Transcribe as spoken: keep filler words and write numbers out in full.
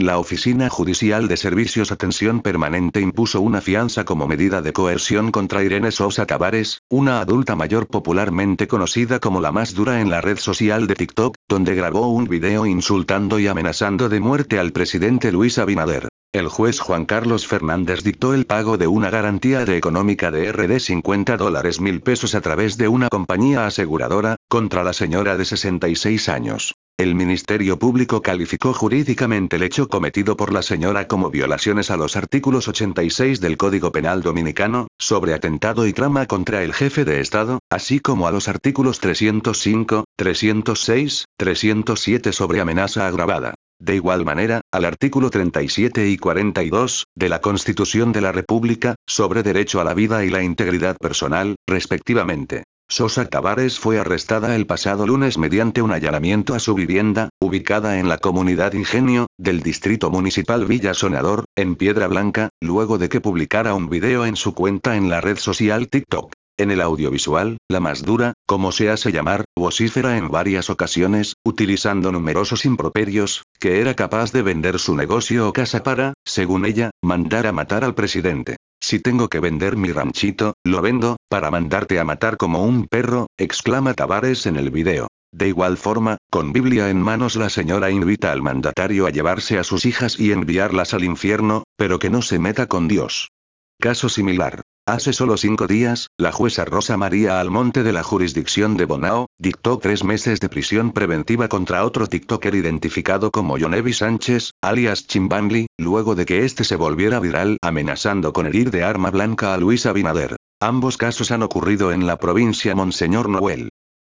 La Oficina Judicial de Servicios Atención Permanente impuso una fianza como medida de coerción contra Irene Sosa Tavares, una adulta mayor popularmente conocida como la más dura en la red social de TikTok, donde grabó un video insultando y amenazando de muerte al presidente Luis Abinader. El juez Juan Carlos Fernández dictó el pago de una garantía de económica de R D cincuenta dólares mil pesos a través de una compañía aseguradora, contra la señora de sesenta y seis años. El Ministerio Público calificó jurídicamente el hecho cometido por la señora como violaciones a los artículos ochenta y seis del Código Penal Dominicano, sobre atentado y trama contra el jefe de Estado, así como a los artículos trescientos cinco, trescientos seis, trescientos siete sobre amenaza agravada. De igual manera, al artículo treinta y siete y cuarenta y dos, de la Constitución de la República, sobre derecho a la vida y la integridad personal, respectivamente. Sosa Tavares fue arrestada el pasado lunes mediante un allanamiento a su vivienda, ubicada en la comunidad Ingenio, del distrito municipal Villa Sonador, en Piedra Blanca, luego de que publicara un video en su cuenta en la red social TikTok. En el audiovisual, la más dura, como se hace llamar, vocífera en varias ocasiones, utilizando numerosos improperios, que era capaz de vender su negocio o casa para, según ella, mandar a matar al presidente. Si tengo que vender mi ranchito, lo vendo, para mandarte a matar como un perro, exclama Tavares en el video. De igual forma, con Biblia en manos la señora invita al mandatario a llevarse a sus hijas y enviarlas al infierno, pero que no se meta con Dios. Caso similar. Hace solo cinco días, la jueza Rosa María Almonte de la jurisdicción de Bonao, dictó tres meses de prisión preventiva contra otro tiktoker identificado como Yonevi Sánchez, alias Chimbangli, luego de que este se volviera viral amenazando con herir de arma blanca a Luis Abinader. Ambos casos han ocurrido en la provincia Monseñor Noel.